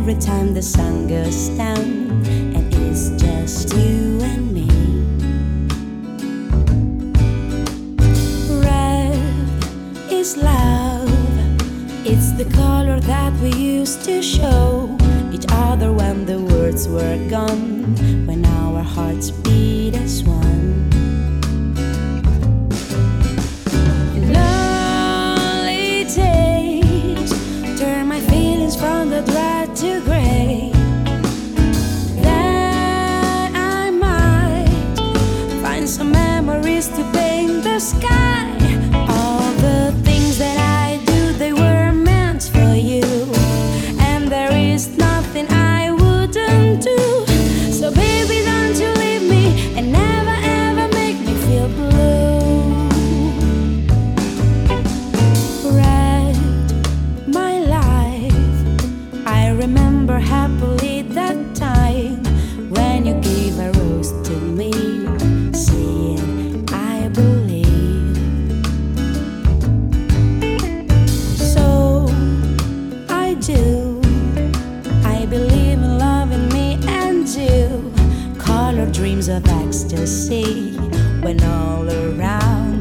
every time the sun goes down, and it's just you and me. Red is love, it's the color that we used to show each other when the words were gone, when our hearts beat as one. Lonely days turn my feelings from the dread to gray. Then I might find some memories to paint the sky. All the things that I do, they were meant for you, and there is nothing I wouldn't do. So baby, don't you leave me and never ever make me feel blue. Red, my life, I remember happily that time when you gave a rose to me, saying I believe. So I do, I believe in loving me and you. Color dreams of ecstasy when all around